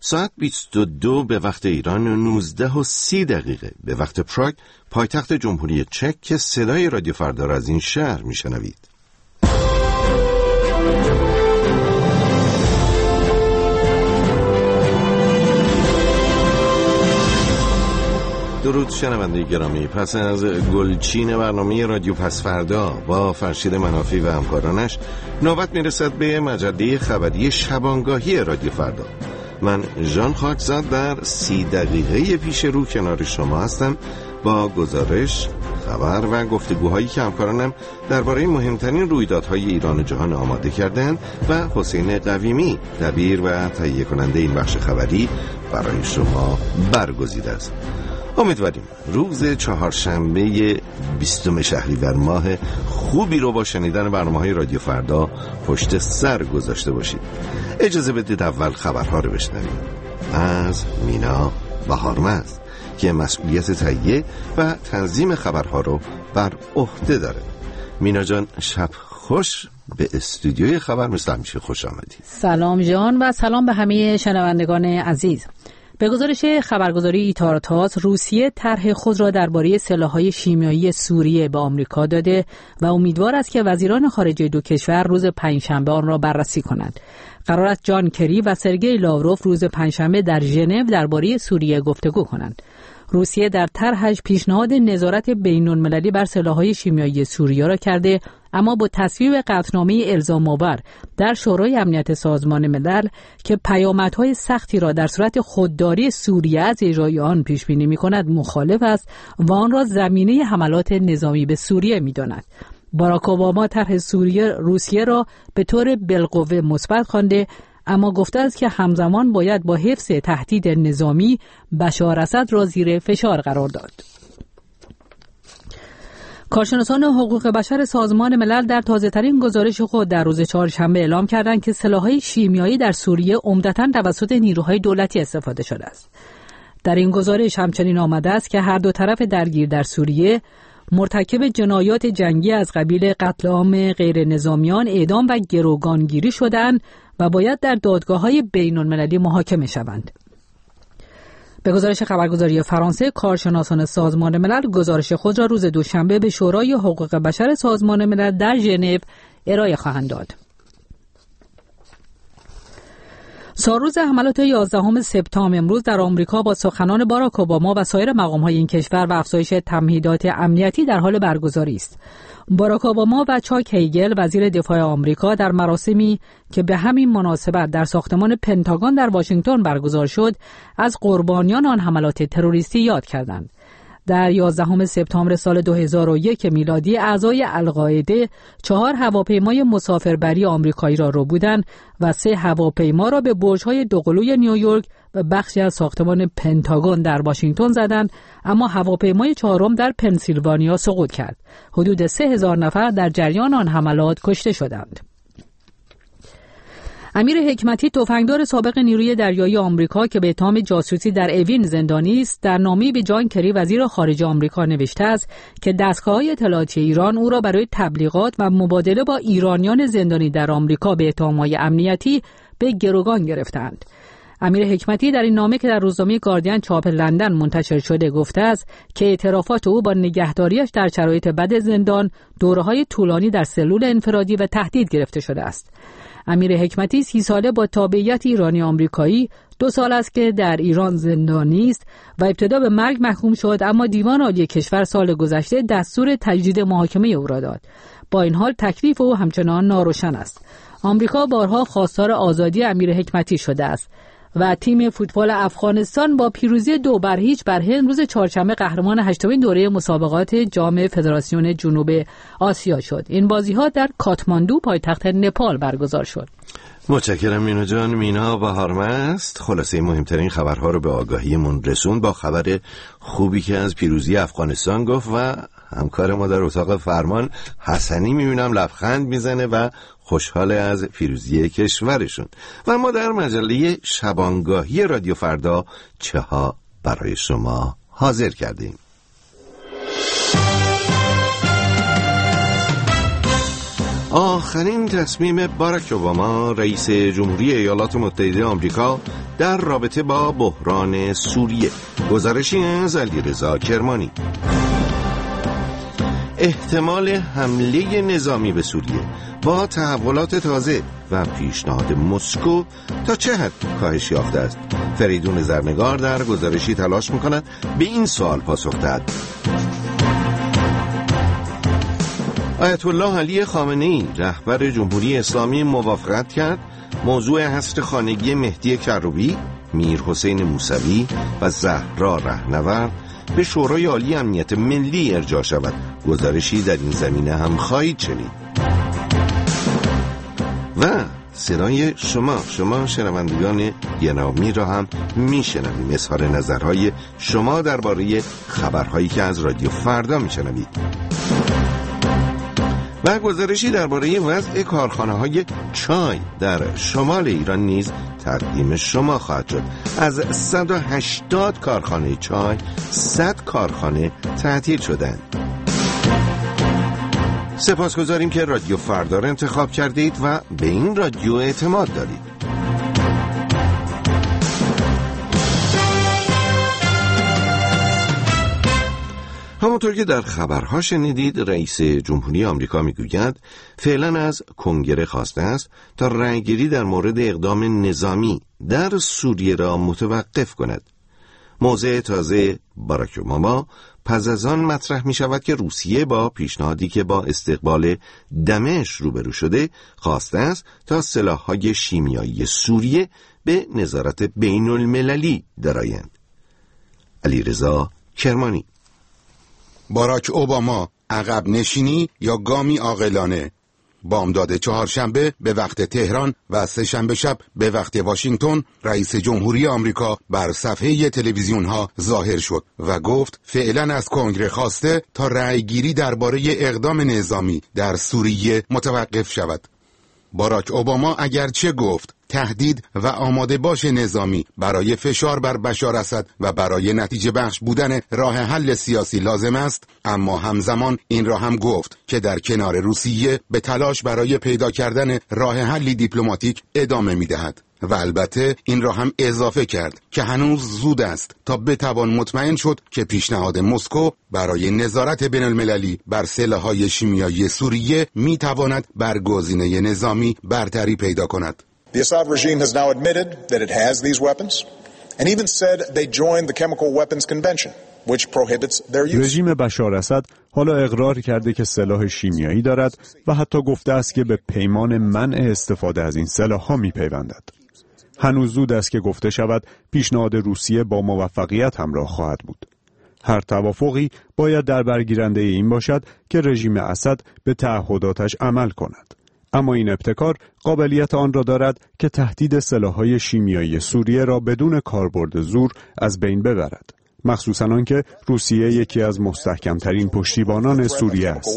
ساعت 22 به وقت ایران، 19:30 به وقت پراگ، پایتخت جمهوری چک، که صدای رادیو فردا را از این شهر میشنوید. درود شنونده گرامی، پس از گلچین برنامه رادیو پس فردا با فرشید منافی و همکارانش، نوبت میرسد به مجله خبری شبانگاهی رادیو فردا. من ژان خاکزاد در 30 دقیقه پیش رو کنار شما هستم با گزارش، خبر و گفتگوهایی که همکارانم درباره مهمترین رویدادهای ایران و جهان آماده کردند و حسین قویمی، دبیر و تهیه کننده این بخش خبری، برای شما برگزیده است. امیدواریم روز چهارشنبه 20 شهریور ماه خوبی رو با شنیدن برنامه‌های رادیو فردا پشت سر گذاشته باشید. اجازه بدید اول خبرها رو بشنویم از مینا بهارمند که مسئولیت تهیه و تنظیم خبرها رو بر عهده داره. مینا جان، شب خوش. به استودیوی خبر مثل همیشه خوش آمدید. سلام جان و سلام به همه شنوندگان عزیز. به گزارش خبرگزاری ایتارتاس، روسیه طرح خود را درباره سلاح‌های شیمیایی سوریه به آمریکا داده و امیدوار است که وزیران خارجه دو کشور روز پنجشنبه آن را بررسی کنند. قرار است جان کری و سرگئی لاوروف روز پنجشنبه در ژنو درباره سوریه گفتگو کنند. روسیه در طرحش پیشنهاد نظارت بین‌المللی بر سلاح‌های شیمیایی سوریه را کرده، اما با تصویب قطعنامه الزام‌آور در شورای امنیت سازمان ملل که پیامدهای سختی را در صورت خودداری سوریه از اجرای آن پیش بینی می‌کند مخالف است و آن را زمینه حملات نظامی به سوریه می‌داند. باراک اوباما طرح روسیه را به طور بالقوه مثبت خوانده، اما گفته است که همزمان باید با حفظ تهدید نظامی بشار اسد را زیر فشار قرار داد. کارشناسان حقوق بشر سازمان ملل در تازه‌ترین گزارش خود در روز چهارشنبه اعلام کردند که سلاح‌های شیمیایی در سوریه عمدتاً توسط نیروهای دولتی استفاده شده است. در این گزارش همچنین آمده است که هر دو طرف درگیر در سوریه مرتکب جنایات جنگی از قبیل قتل عام غیر نظامیان، اعدام و گروگانگیری شدند و باید در دادگاه‌های بین‌المللی محاکمه شوند. به گزارش خبرگزاری فرانسه، کارشناسان سازمان ملل گزارش خود را روز دوشنبه به شورای حقوق بشر سازمان ملل در ژنو ارائه خواهند داد. سالروز حملات 11 سپتامبر امروز در آمریکا با سخنان باراک اوباما و سایر مقام‌های این کشور و افزایش تمهیدات امنیتی در حال برگزاری است. باراک اوباما و چاک هیگل، وزیر دفاع آمریکا، در مراسمی که به همین مناسبت در ساختمان پنتاگون در واشنگتن برگزار شد، از قربانیان آن حملات تروریستی یاد کردند. در 11 سپتامبر سال 2001 میلادی، اعضای القاعده 4 هواپیمای مسافربری آمریکایی را ربودند و 3 هواپیما را به برج‌های دوقلوی نیویورک و بخشی از ساختمان پنتاگون در واشنگتن زدند، اما هواپیمای 4م در پنسیلوانیا سقوط کرد. حدود 3000 نفر در جریان آن حملات کشته شدند. امیر حکمتی، تفنگدار سابق نیروی دریایی آمریکا که به اتهام جاسوسی در اوین زندانی است، در نامه‌ای به جان کری وزیر خارجه آمریکا نوشته است که دستگاه‌های اطلاعاتی ایران او را برای تبلیغات و مبادله با ایرانیان زندانی در آمریکا به اتهام‌های امنیتی به گروگان گرفتند. امیر حکمتی در این نامه که در روزنامه گاردین چاپ لندن منتشر شده گفته است که اعترافات او با نگهداریش در شرایط بد زندان، دوره‌های طولانی در سلول انفرادی و تهدید گرفته شده است. امیر حکمتی 30 ساله با تابعیت ایرانی آمریکایی 2 سال است که در ایران زندانی است و ابتدا به مرگ محکوم شد، اما دیوان عالی کشور سال گذشته دستور تجدید محاکمه او را داد. با این حال تکلیف او همچنان ناروشن است. آمریکا بارها خواستار آزادی امیر حکمتی شده است و تیم فوتبال افغانستان با پیروزی 2-0 بر هند روز چهارشنبه قهرمان 8مین دوره مسابقات جام فدراسیون جنوب آسیا شد. این بازی‌ها در کاتماندو، پایتخت نپال، برگزار شد. متشکرم مینا جان. مینا بهارمند خلاصه مهمترین خبرها رو به آگاهیمون رسوند با خبر خوبی که از پیروزی افغانستان گفت و همکار ما در اتاق فرمان حسنی میبینم لبخند میزنه و خوشحال از پیروزی کشورشون. و ما در مجله شبانگاهی رادیو فردا چه ها برای شما حاضر کردیم. آخرین تصمیم باراک اوباما رئیس جمهوری ایالات متحده آمریکا در رابطه با بحران سوریه. گزارشی از علیرضا کرمانی. احتمال حمله نظامی به سوریه با تحولات تازه و پیشنهاد مسکو تا چه حد کاهش یافته است؟ فریدون زرنگار در گزارشی تلاش می‌کند به این سوال پاسخ دهد. آیت الله علی خامنه‌ای رهبر جمهوری اسلامی موافقت کرد موضوع حصر خانگی مهدی کروبی، میرحسین موسوی و زهرا رهنورد به شورای عالی امنیت ملی ارجاع شود. گزارشی در این زمینه هم خواهید شنید. و صدای شما شنوندگان گرامی را هم میشنویم. اظهار نظرهای شما درباره خبرهایی که از رادیو فردا میشنوید. و گزارشی درباره وضع کارخانه‌های چای در شمال ایران نیز تقدیم شما خواهد شد. از 180 کارخانه چای 100 کارخانه تعطیل شدند. سپاسگزاریم که رادیو فردا را انتخاب کردید و به این رادیو اعتماد دارید. همونطور که در خبرها شنیدید، رئیس جمهوری آمریکا میگوید فعلا از کنگره خواسته است تا رأیگیری در مورد اقدام نظامی در سوریه را متوقف کند. موضع تازه باراک اوباما پس از آن مطرح می شود که روسیه با پیشنهادی که با استقبال دمشق روبرو شده خواسته است تا سلاح‌های شیمیایی سوریه به نظارت بین المللی درآیند. علیرضا کرمانی. باراک اوباما عقب نشینی یا گامی عاقلانه؟ بامداد چهارشنبه به وقت تهران و سه‌شنبه شب به وقت واشنگتن رئیس جمهوری آمریکا بر صفحه تلویزیون‌ها ظاهر شد و گفت فعلا از کنگره خواسته تا رأیگیری درباره اقدام نظامی در سوریه متوقف شود. باراک اوباما اگرچه گفت تهدید و آماده باش نظامی برای فشار بر بشار اسد و برای نتیجه بخش بودن راه حل سیاسی لازم است، اما همزمان این را هم گفت که در کنار روسیه به تلاش برای پیدا کردن راه حلی دیپلماتیک ادامه می‌دهد. و البته این را هم اضافه کرد که هنوز زود است تا بتوان مطمئن شد که پیشنهاد مسکو برای نظارت بین المللی بر سلاح‌های شیمیایی سوریه می‌تواند بر گزینه نظامی برتری پیدا کند. The Assad regime has now admitted that it has these weapons and even said they joined the Chemical Weapons Convention which prohibits their use. رژیم بشار اسد حالا اقرار کرده که سلاح شیمیایی دارد و حتی گفته است که به پیمان منع استفاده از این سلاح‌ها می‌پیوندد. هنوز زود است که گفته شود پیشنهاد روسیه با موفقیت همراه خواهد بود. هر توافقی باید در برگیرنده این باشد که رژیم اسد به تعهداتش عمل کند. اما این ابتکار قابلیت آن را دارد که تهدید سلاح‌های شیمیایی سوریه را بدون کاربرد زور از بین ببرد. مخصوصاً آنکه روسیه یکی از مستحکم‌ترین پشتیبانان سوریه است.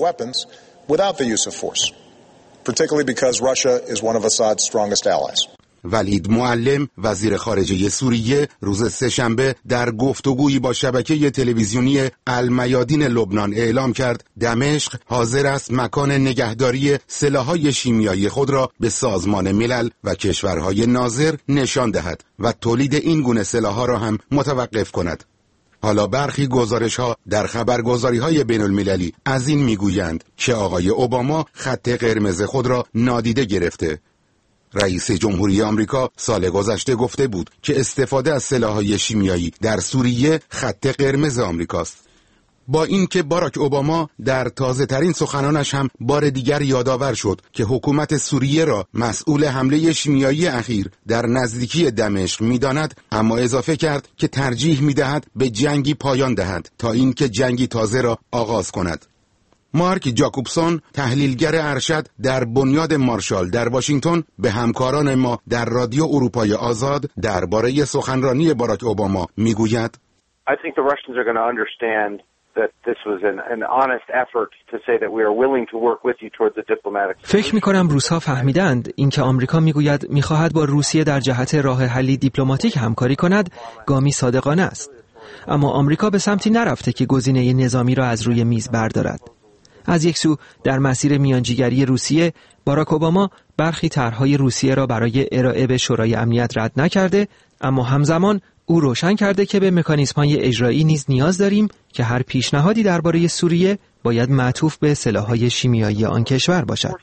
ولید معلم وزیر خارجه سوریه روز سه‌شنبه در گفتگویی با شبکه تلویزیونی المیادین لبنان اعلام کرد دمشق حاضر است مکان نگهداری سلاح‌های شیمیایی خود را به سازمان ملل و کشورهای ناظر نشان دهد و تولید این گونه سلاح‌ها را هم متوقف کند. حالا برخی گزارش‌ها در خبرگزاری‌های بین‌المللی از این می‌گویند که آقای اوباما خط قرمز خود را نادیده گرفته. رئیس جمهوری آمریکا سال گذشته گفته بود که استفاده از سلاح‌های شیمیایی در سوریه خط قرمز آمریکاست. با اینکه باراک اوباما در تازه‌ترین سخنانش هم بار دیگر یادآور شد که حکومت سوریه را مسئول حمله شیمیایی اخیر در نزدیکی دمشق می‌داند، اما اضافه کرد که ترجیح می‌دهد به جنگی پایان دهد تا اینکه جنگی تازه را آغاز کند. مارک جاکوبسون تحلیلگر ارشد در بنیاد مارشال در واشنگتن به همکاران ما در رادیو اروپای آزاد درباره سخنرانی باراک اوباما میگوید I think the Russians are going to understand that this was an honest effort to say that we are willing to work with you towards the diplomatic. فکر می‌کنم روس‌ها فهمیدند اینکه آمریکا میگوید می‌خواهد با روسیه در جهت راه حلی دیپلماتیک همکاری کند گامی صادقانه است. اما آمریکا به سمتی نرفته که گزینه نظامی را از روی میز بردارد. از یک سو در مسیر میانجیگری روسیه، باراک اوباما برخی طرح‌های روسیه را برای ارائه به شورای امنیت رد نکرده، اما همزمان او روشن کرده که به مکانیزم‌های اجرایی نیز نیاز داریم که هر پیشنهادی درباره سوریه باید معطوف به سلاح‌های شیمیایی آن کشور باشد.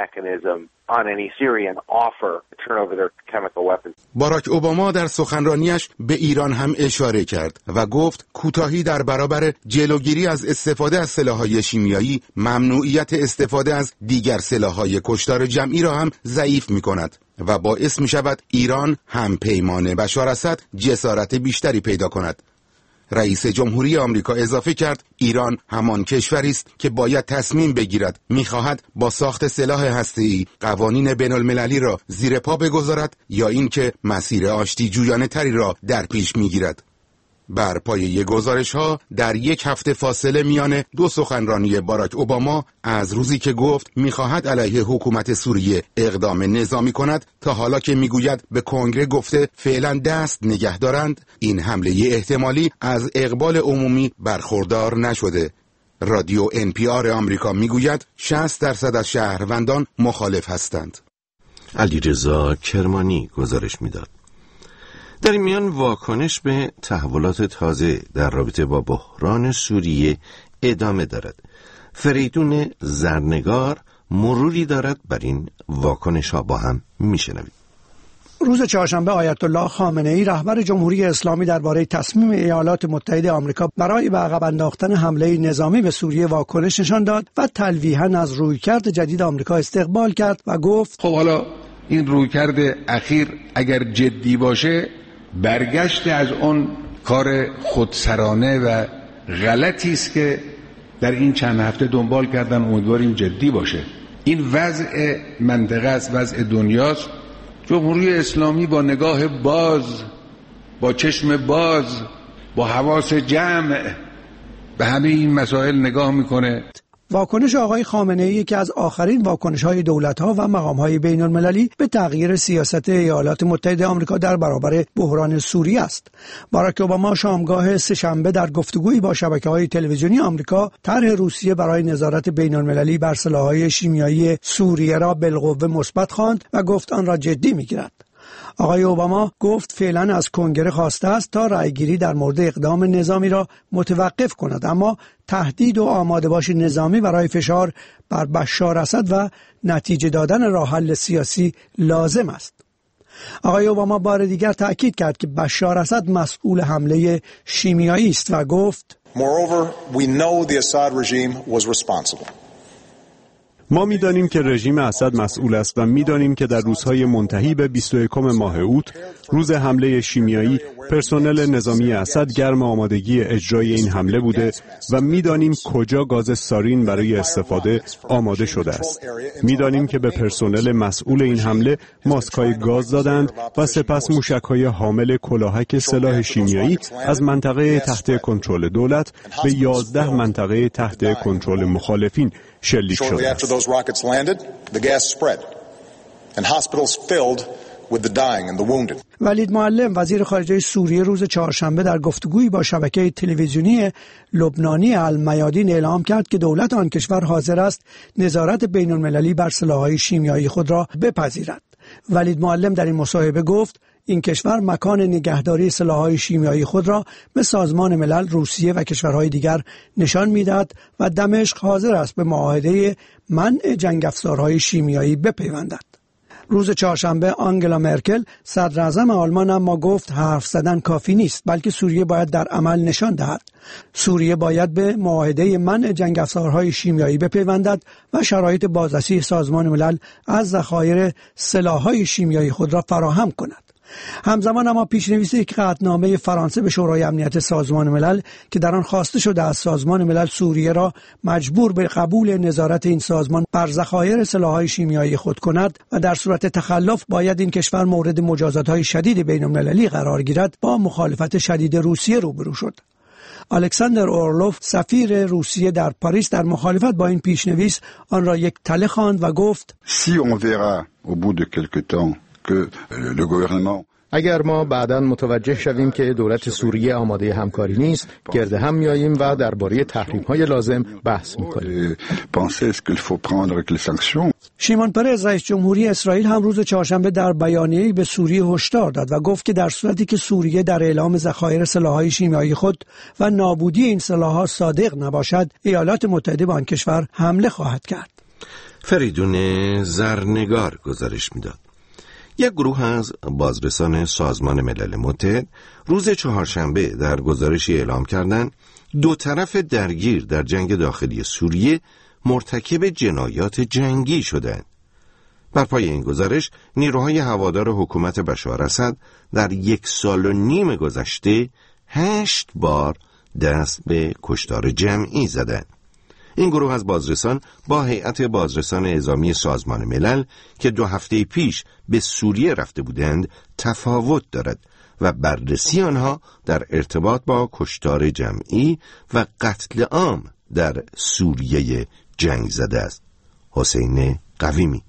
باراک اوباما در سخنرانیش به ایران هم اشاره کرد و گفت کوتاهی در برابر جلوگیری از استفاده از سلاح‌های شیمیایی ممنوعیت استفاده از دیگر سلاح‌های کشتار جمعی را هم ضعیف می‌کند و باعث می‌شود ایران هم پیمان بشار اسد جسارت بیشتری پیدا کند. رئیس جمهوری آمریکا اضافه کرد ایران همان کشوری است که باید تصمیم بگیرد می‌خواهد با ساخت سلاح هسته‌ای قوانین بین‌المللی را زیر پا بگذارد یا اینکه مسیر آشتی جویانه تری را در پیش می‌گیرد. بر پایه گزارش‌ها در یک هفته فاصله میان دو سخنرانی باراک اوباما از روزی که گفت می‌خواهد علیه حکومت سوریه اقدام نظامی کند تا حالا که می‌گوید به کنگره گفته فعلا دست نگه دارند، این حمله احتمالی از اقبال عمومی برخوردار نشده. رادیو NPR آمریکا می‌گوید 60% از شهروندان مخالف هستند. علیرضا کرمانی گزارش می‌داد. در این میان واکنش به تحولات تازه در رابطه با بحران سوریه ادامه دارد. فریدون زرنگار مروری دارد بر این واکنش ها، با هم میشنوید. روز چهارشنبه آیت الله خامنه ای رهبر جمهوری اسلامی درباره تصمیم ایالات متحده آمریکا برای به عقب انداختن حمله نظامی به سوریه واکنش نشان داد و تلویحاً از رویکرد جدید آمریکا استقبال کرد و گفت خب حالا این رویکرد اخیر اگر جدی باشه، برگشت از اون کار خودسرانه و غلطی است که در این چند هفته دنبال کردن. امیدواریم جدی باشه. این وضع منطقه است، وضع دنیاست. جمهوری اسلامی با نگاه باز، با چشم باز، با حواس جمع به همه این مسائل نگاه میکنه. واکنش آقای خامنه ای که از آخرین واکنش‌های دولت‌ها و مقام‌های بین‌المللی به تغییر سیاست ایالات متحده آمریکا در برابر بحران سوریه است. باراک اوباما شامگاه سه‌شنبه در گفتگویی با شبکه‌های تلویزیونی آمریکا طرح روسیه برای نظارت بین‌المللی بر سلاح‌های شیمیایی سوریه را بالقوه مثبت خواند و گفت آن را جدی می‌گیرد. آقای اوباما گفت فعلا از کنگره خواسته است تا رأیگیری در مورد اقدام نظامی را متوقف کند، اما تهدید و آماده باشی نظامی برای فشار بر بشار اسد و نتیجه دادن راه حل سیاسی لازم است. آقای اوباما بار دیگر تأکید کرد که بشار اسد مسئول حمله شیمیایی است و گفت Moreover, we know the Assad regime was responsible. ما می‌دانیم که رژیم اسد مسئول است و می‌دانیم که در روزهای منتهی به 21 ماه اوت، روز حمله شیمیایی، پرسنل نظامی اسد گرم آمادگی اجرای این حمله بوده و می‌دانیم کجا گاز سارین برای استفاده آماده شده است. می‌دانیم که به پرسنل مسئول این حمله ماسک‌های گاز دادند و سپس موشک‌های حامل کلاهک سلاح شیمیایی از منطقه تحت کنترل دولت به 11 منطقه تحت کنترل مخالفین شلیک شده است. ولید معلم وزیر خارجه سوریه روز چهارشنبه در گفتگویی با شبکه تلویزیونی لبنانی المیادین اعلام کرد که دولت آن کشور حاضر است نظارت بین‌المللی بر سلاح‌های شیمیایی خود را بپذیرد. ولید معلم در این مصاحبه گفت این کشور مکان نگهداری سلاح‌های شیمیایی خود را به سازمان ملل، روسیه و کشورهای دیگر نشان می‌دهد و دمشق حاضر است به معاهده منع جنگ افزارهای شیمیایی بپیوندد. روز چهارشنبه آنگلا مرکل صدر اعظم آلمان اما گفت حرف زدن کافی نیست، بلکه سوریه باید در عمل نشان دهد. سوریه باید به معاهده منع جنگ افزارهای شیمیایی بپیوندد و شرایط بازرسی سازمان ملل از ذخایر سلاح‌های شیمیایی خود را فراهم کند. همزمان اما پیشنویس یک قطعنامه فرانسه به شورای امنیت سازمان ملل که در آن خواسته شده از سازمان ملل سوریه را مجبور به قبول نظارت این سازمان بر ذخایر سلاح‌های شیمیایی خود کند و در صورت تخلف باید این کشور مورد مجازات‌های شدید بین‌المللی قرار گیرد، با مخالفت شدید روسیه روبرو شد. الکساندر اورلوف سفیر روسیه در پاریس در مخالفت با این پیشنویس آن را یک تله خواند و گفت Si on verra au bout de quelque temps اگر ما بعداً متوجه شویم که دولت سوریه آماده همکاری نیست، گرد هم میاییم و درباره تحریم‌های لازم بحث میکنیم. شیمون پرز رئیس جمهوری اسرائیل هم روز چهارشنبه در بیانیه‌ای به سوریه هشدار داد و گفت که در صورتی که سوریه در اعلام ذخایر سلاح‌های شیمیایی خود و نابودی این سلاح‌ها صادق نباشد، ایالات متحده به آن کشور حمله خواهد کرد. فریدون زرنگار گزارش میداد. یک گروه از بازرسان سازمان ملل متحد روز چهارشنبه در گزارشی اعلام کردند دو طرف درگیر در جنگ داخلی سوریه مرتکب جنایات جنگی شدند. بر پای این گزارش نیروهای هوادار حکومت بشار اسد در 1.5 سال گذشته 8 بار دست به کشتار جمعی زدند. این گروه از بازرسان با هیئت بازرسان اعزامی سازمان ملل که 2 هفته پیش به سوریه رفته بودند تفاوت دارد و بررسی آنها در ارتباط با کشتار جمعی و قتل عام در سوریه جنگ زده است. حسین قویمی.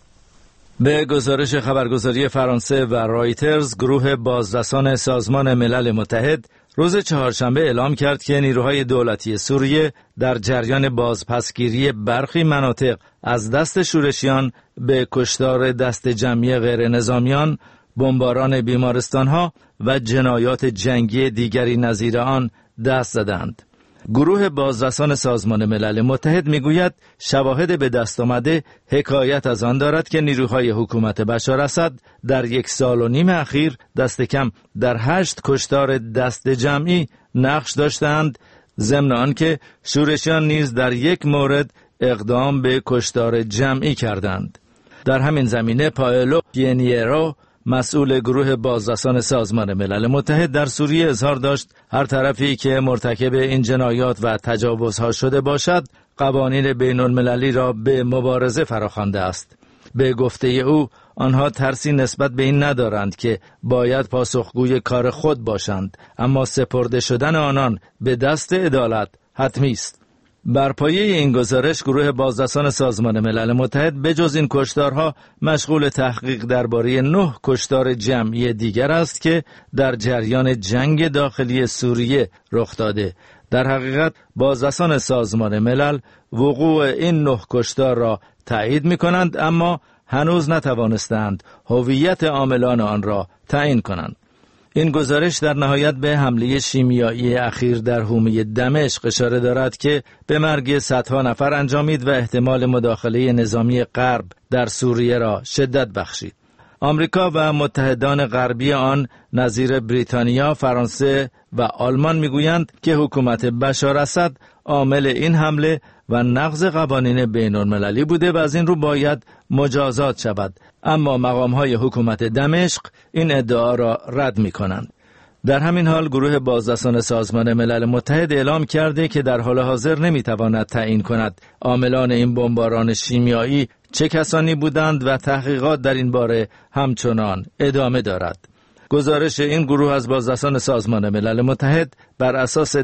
به گزارش خبرگزاری فرانسه و رایترز، گروه بازرسان سازمان ملل متحد روز چهارشنبه اعلام کرد که نیروهای دولتی سوریه در جریان بازپسگیری برخی مناطق از دست شورشیان به کشتار دست جمعی غیر نظامیان، بمباران بیمارستانها و جنایات جنگی دیگری نظیر آن دست زدند. گروه بازرسان سازمان ملل متحد میگوید شواهد به دست آمده حکایت از آن دارد که نیروهای حکومت بشار اسد در 1.5 سال اخیر دست کم در 8 کشتار دست جمعی نقش داشتند، ضمن آنکه شورشیان نیز در یک مورد اقدام به کشتار جمعی کردند. در همین زمینه پائلو پینیرو، مسئول گروه بازرسان سازمان ملل متحد در سوریه، اظهار داشت هر طرفی که مرتکب این جنایات و تجاوزها شده باشد قوانین بین المللی را به مبارزه فراخوانده است. به گفته او آنها ترسی نسبت به این ندارند که باید پاسخگوی کار خود باشند، اما سپرده شدن آنان به دست عدالت حتمی است. بر پایه این گزارش گروه بازرسان سازمان ملل متحد بجز این کشتارها مشغول تحقیق درباره 9 کشتار جمعی دیگر است که در جریان جنگ داخلی سوریه رخ داده. در حقیقت بازرسان سازمان ملل وقوع این 9 کشتار را تایید می‌کنند، اما هنوز نتوانستند هویت عاملان آن را تعیین کنند. این گزارش در نهایت به حمله شیمیایی اخیر در حومه دمشق اشاره دارد که به مرگ صدها نفر انجامید و احتمال مداخله نظامی غرب در سوریه را شدت بخشید. آمریکا و متحدان غربی آن نظیر بریتانیا، فرانسه و آلمان میگویند که حکومت بشار اسد عامل این حمله و نقض قوانین بین المللی بوده و از این رو باید مجازات شود، اما مقام‌های حکومت دمشق این ادعا را رد می‌کنند. در همین حال گروه بازرسان سازمان ملل متحد اعلام کرده که در حال حاضر نمی‌تواند تعیین کند عاملان این بمباران شیمیایی چه کسانی بودند و تحقیقات در این باره همچنان ادامه دارد. گزارش این گروه از بازرسان سازمان ملل متحد بر اساس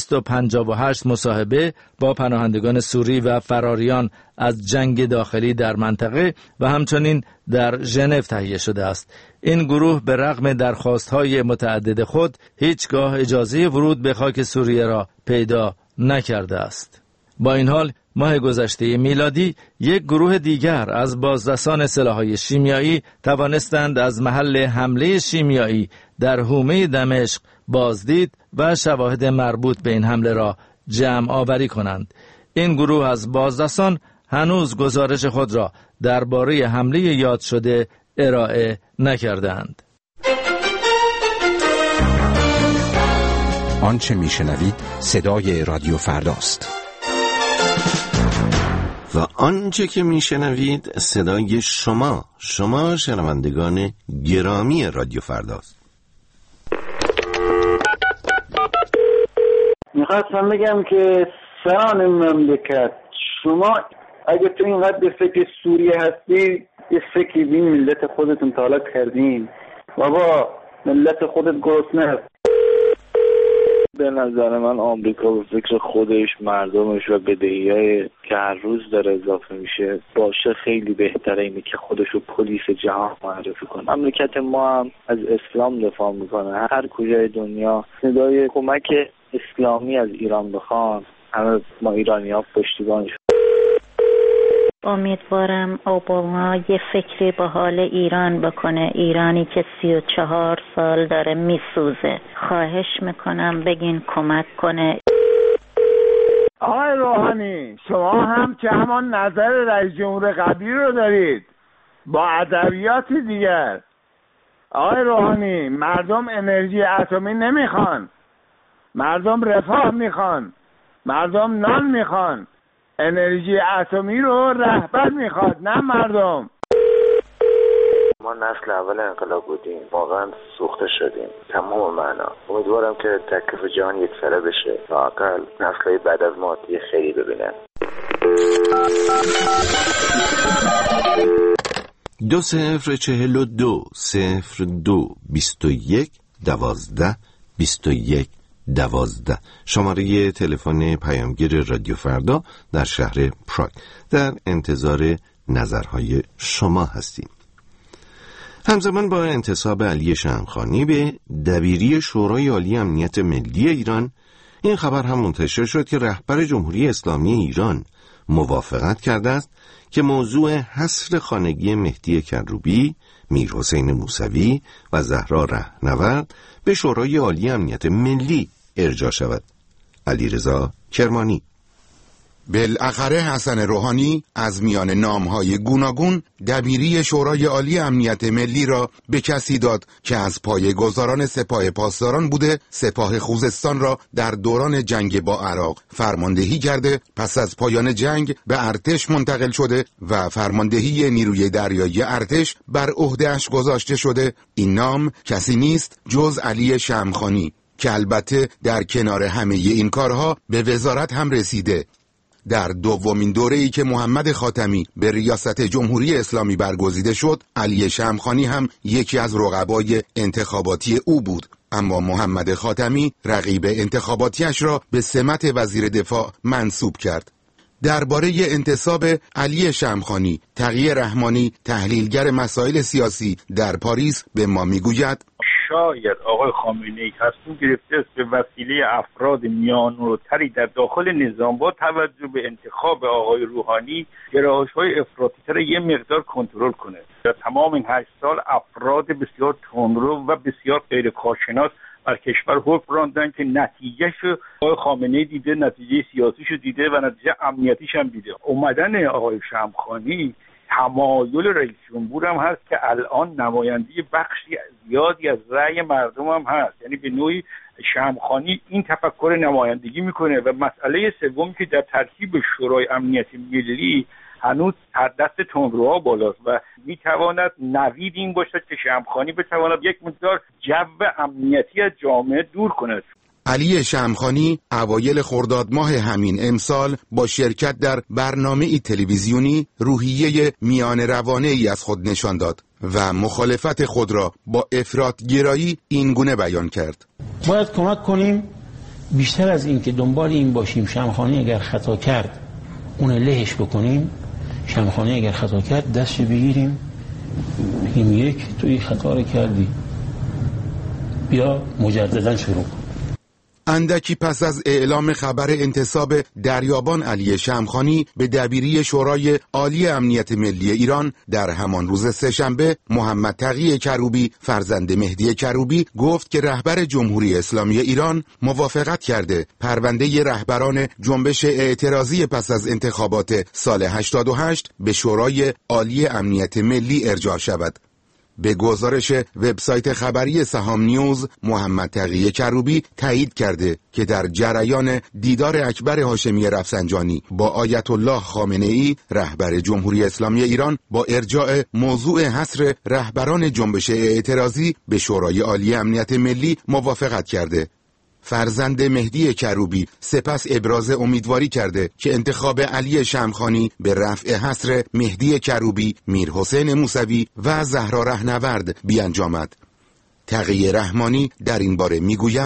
258 مصاحبه با پناهندگان سوری و فراریان از جنگ داخلی در منطقه و همچنین در ژنو تهیه شده است. این گروه به رغم درخواست‌های متعدد خود هیچگاه اجازه ورود به خاک سوریه را پیدا نکرده است. با این حال ماه گذشته میلادی یک گروه دیگر از بازرسان سلاح‌های شیمیایی توانستند از محل حمله شیمیایی در حومه دمشق بازدید و شواهد مربوط به این حمله را جمع آوری کنند. این گروه از بازرسان هنوز گزارش خود را درباره حمله یاد شده ارائه نکردند. آنچه میشنوید صدای رادیو فرداست. و آنچه که میشنوید صدای شما شنوندگان گرامی رادیو فرداست. میخواستم بگم که سران مملکت، شما اگه تو اینقدر به فکر سوریه هستی، یه فکری بین ملت خودتون طالب کردین. بابا ملت خودت گرسنه هست. به نظر من آمریکا به فکر خودش، مردمش و بدهی‌های که هر روز داره اضافه میشه باشه خیلی بهتره اینه که خودشو پلیس جهان معرفی کنه. مملکت ما هم از اسلام دفاع میکنه. هر کجای دنیا ندای کمک اسلامی از ایران بخوان همه ما ایرانی‌ها پشتیبانش. امیدوارم اوباما یه فکری به حال ایران بکنه، ایرانی که 34 سال داره میسوزه. خواهش میکنم بگین کمک کنه. آقای روحانی شما هم که همان نظر رئیس جمهور قبلی رو دارید با ادبیات دیگر. آقای روحانی مردم انرژی اتمی نمیخوان، مردم رفاه میخوان، مردم نان میخوان. انرژی اتمی رو رهبر میخواد نه مردم. ما نسل اول انقلاب بودیم، واقعا سوخته شدیم تمام معنا. امیدوارم که تکلیف جهان یک سره بشه تا اقل نسل‌های بعد از ما یه خیری ببینن. 2042-01-12 شماره تلفن پیامگیر رادیو فردا در شهر پراگ. در انتظار نظرهای شما هستیم. همزمان با انتصاب علی شمخانی به دبیری شورای عالی امنیت ملی ایران، این خبر هم منتشر شد که رهبر جمهوری اسلامی ایران موافقت کرده است که موضوع حصر خانگی مهدی کروبی، میرحسین موسوی و زهرا رهنورد به شورای عالی امنیت ملی ارجاع شود. علیرضا کرمانی. بالاخره حسن روحانی از میان نامهای گوناگون دبیری شورای عالی امنیت ملی را به کسی داد که از پایه‌گذاران سپاه پاسداران بوده، سپاه خوزستان را در دوران جنگ با عراق فرماندهی کرده، پس از پایان جنگ به ارتش منتقل شده و فرماندهی نیروی دریایی ارتش بر عهده‌اش گذاشته شده. این نام کسی نیست جز علی شمخانی که البته در کنار همه این کارها به وزارت هم رسیده. در دومین دوره‌ای که محمد خاتمی به ریاست جمهوری اسلامی برگزیده شد، علی شمخانی هم یکی از رقبای انتخاباتی او بود، اما محمد خاتمی رقیب انتخاباتیش را به سمت وزیر دفاع منصوب کرد. درباره انتصاب علی شمخانی، تقی رحمانی تحلیلگر مسائل سیاسی در پاریس به ما میگوید شاید آقای خامنه‌ای تصمیم گرفته است به وسیله افراد میان‌روتری در داخل نظام با توجه به انتخاب آقای روحانی گرایش‌های افراطی‌تر یه مقدار کنترل کنه. در تمام این 8 سال افراد بسیار تندرو و بسیار غیر کارشناس بر کشور حکم راندن که نتیجهشو آقای خامنه‌ای دیده، نتیجه سیاسیشو دیده و نتیجه امنیتیش هم دیده. اومدن آقای شمخانی تمایل رئیس جمهور هم هست که الان نمایندگی بخشی زیادی از رأی مردم هم هست، یعنی به نوعی شمخانی این تفکر نمایندگی میکنه. و مسئله سومی که در ترکیب شورای امنیت ملی هنوز دست تندروها بالاست و میتواند نوید این باشد که شمخانی بتواند یک مقدار جو امنیتی از جامعه دور کند. علی شمخانی اوایل خرداد ماه همین امسال با شرکت در برنامه‌ای تلویزیونی روحیه میان روانه ای از خود نشان داد و مخالفت خود را با افراط‌گرایی اینگونه بیان کرد: باید کمک کنیم بیشتر از این که دنبال این باشیم شمخانی اگر خطا کرد اون لهش بکنیم، شمخانی اگر خطا کرد دستش بگیریم بگیم یک تو این خطا رو کردی، بیا مجددا شروع کن. اندکی پس از اعلام خبر انتصاب دریابان علی شمخانی به دبیری شورای عالی امنیت ملی ایران در همان روز سه‌شنبه، محمد تقی کروبی فرزند مهدی کروبی گفت که رهبر جمهوری اسلامی ایران موافقت کرده پرونده رهبران جنبش اعتراضی پس از انتخابات سال 88 به شورای عالی امنیت ملی ارجاع شود. به گزارش وبسایت خبری سهام نیوز، محمد تقی کروبی تایید کرده که در جریان دیدار اکبر هاشمی رفسنجانی با آیت الله خامنه‌ای رهبر جمهوری اسلامی ایران با ارجاع موضوع حصر رهبران جنبش اعتراضی به شورای عالی امنیت ملی موافقت کرده. فرزند مهدی کروبی سپس ابراز امیدواری کرده که انتخاب علی شمخانی به رفع حصر مهدی کروبی، میرحسین موسوی و زهرا رهنورد بیانجامد. تقی رحمانی در این باره میگوید: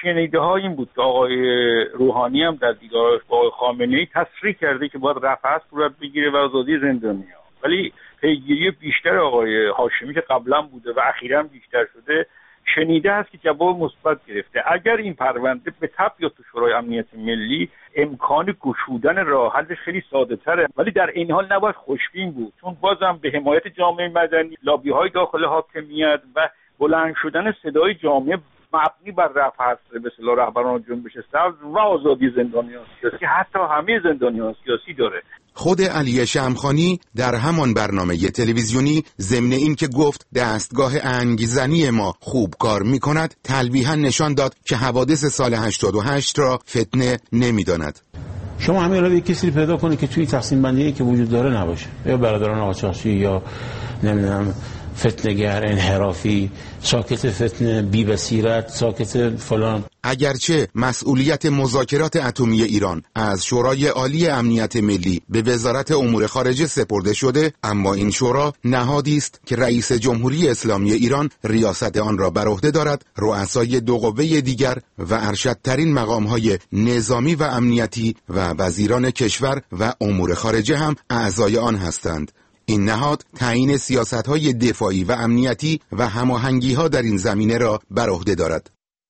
شنیده ها این بود که آقای روحانی هم در دیدارش با آقای خامنه‌ای تصریح کرده که باید رفع صورت بگیره و آزادی زندانیان، ولی پیگیری بیشتر آقای هاشمی که قبلا بوده و اخیراً بیشتر شده شنیده است که جواب مثبت گرفته. اگر این پرونده به تپ یا تو شورای امنیت ملی، امکان گشودن راه حلش خیلی ساده تره، ولی در این حال نباید خوشبین بود، چون بازم به حمایت جامعه مدنی، لابی های داخل حاکمیت و بلند شدن صدای جامعه مبنی بر رفع به اصطلاح رهبران جنبش سبز و آزادی زندانیان سیاسی، حتی همه زندانیان سیاسی داره. خود علی شمخانی در همان برنامه تلویزیونی ضمن این که گفت دستگاه انگیزنی ما خوب کار می‌کند، تلویحاً نشان داد که حوادث سال 88 را فتنه نمی‌داند. شما همین الان کسی پیدا کنید که توی تقسیم بندی که وجود داره نباشه، یا برادران قاچاقچی یا نمیدونم فتنه‌گر، انحرافی، ساکت فتنه، بی بصیرت، ساکت فلان. اگرچه مسئولیت مذاکرات اتمی ایران از شورای عالی امنیت ملی به وزارت امور خارجه سپرده شده، اما این شورا نهادی است که رئیس جمهوری اسلامی ایران ریاست آن را بر عهده دارد. رؤسای دو قوه دیگر و ارشدترین مقام‌های نظامی و امنیتی و وزیران کشور و امور خارجه هم اعضای آن هستند. این نهاد تعیین سیاست‌های دفاعی و امنیتی و هماهنگی‌ها در این زمینه را بر عهده دارد.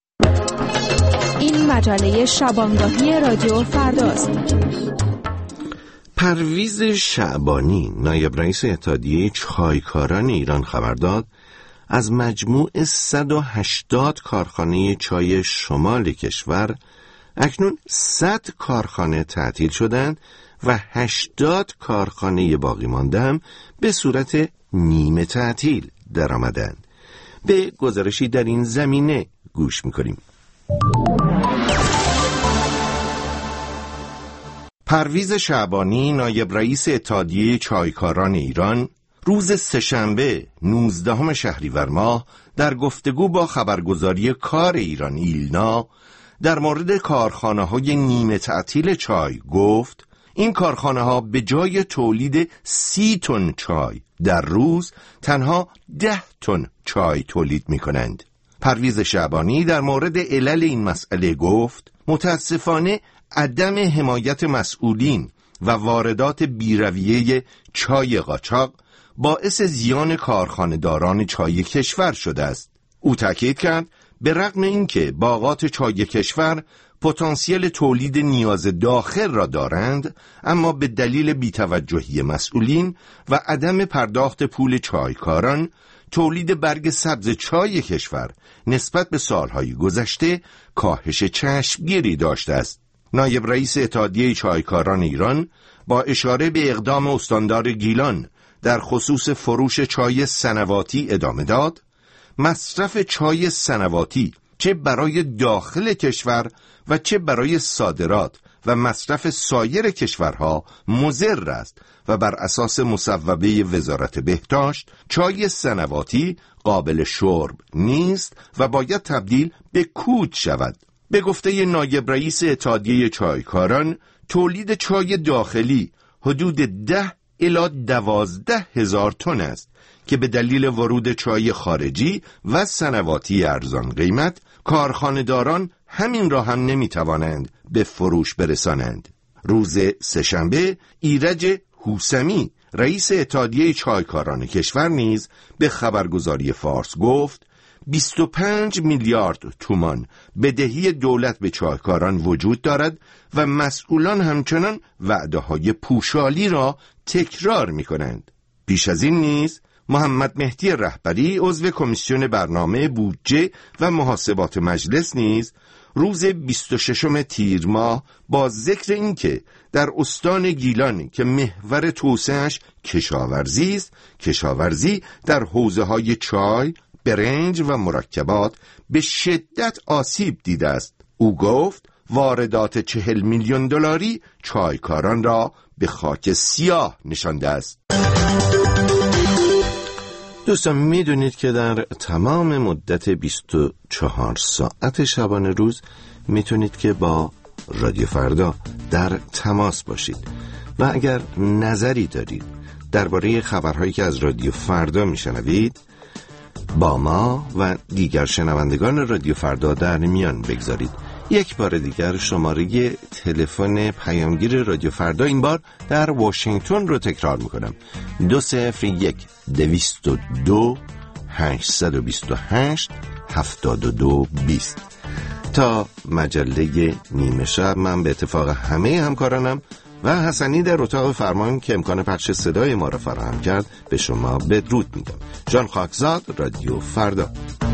این مجله شبانگاهی رادیو فرداست. پرویز شعبانی، نایب رئیس اتحادیه چایکاران ایران خبر داد از مجموع 180 کارخانه چای شمال کشور اکنون 100 کارخانه تعطیل شدند و 80 کارخانه باقی مانده هم به صورت نیمه تعطیل درآمدند. به گزارشی در این زمینه گوش می‌کنیم. پرویز شعبانی، نایب رئیس اتحادیه چایکاران ایران، روز سه‌شنبه 19 شهریور ماه در گفتگو با خبرگزاری کار ایران ایلنا در مورد کارخانه‌های نیمه تعطیل چای گفت این کارخانه‌ها به جای تولید 30 تن چای در روز تنها 10 تن چای تولید می‌کنند. پرویز شعبانی در مورد علل این مسئله گفت متاسفانه عدم حمایت مسئولین و واردات بی‌رویه چای قاچاق باعث زیان کارخانه‌داران چای کشور شده است. او تاکید کرد به رغم اینکه باغات چای کشور پتانسیل تولید نیاز داخل را دارند، اما به دلیل بی‌توجهی مسئولین و عدم پرداخت پول چایکاران، تولید برگ سبز چای کشور نسبت به سالهای گذشته کاهش چشمگیری داشته است. نایب رئیس اتحادیه چایکاران ایران با اشاره به اقدام استاندار گیلان در خصوص فروش چای سنواتی ادامه داد مصرف چای سنواتی چه برای داخل کشور و چه برای صادرات و مصرف سایر کشورها مضر است و بر اساس مصوبه وزارت بهداشت چای سنواتی قابل شرب نیست و باید تبدیل به کود شود. به گفته نایب رئیس اتحادیه چایکاران، تولید چای داخلی حدود 10 الی 12 هزار تن است که به دلیل ورود چای خارجی و سنواتی ارزان قیمت کارخانه‌داران همین را هم نمی‌توانند به فروش برسانند. روز سه‌شنبه ایرج هوسمی، رئیس اتحادیه چایکاران کشور نیز به خبرگزاری فارس گفت 25 میلیارد تومان بدهی دولت به چایکاران وجود دارد و مسئولان همچنان وعده‌های پوشالی را تکرار می‌کنند. پیش از این نیز محمد مهدی رهبری، عضو کمیسیون برنامه بودجه و محاسبات مجلس نیز روز 26 تیر ماه با ذکر اینکه در استان گیلان که محور توسعه‌اش کشاورزی است، کشاورزی در حوزه‌های چای، برنج و مرکبات به شدت آسیب دیده است. او گفت واردات 40 میلیون دلاری چایکاران را به خاک سیاه نشانده است. دوستان میدونید که در تمام مدت 24 ساعت شبانه روز میتونید که با رادیو فردا در تماس باشید و اگر نظری دارید درباره خبرهایی که از رادیو فردا میشنوید با ما و دیگر شنوندگان رادیو فردا در میان بگذارید. یک بار دیگر شماره تلفن پیامگیر رادیو فردا، این بار در واشنگتن رو تکرار میکنم: 201-222-828-7220. تا مجله نیمه شب من به اتفاق همه همکارانم و حسنی در اتاق فرمان که امکان پخش صدای ما را فراهم کرد به شما بدرود میگم. جان خاکزاد، رادیو فردا.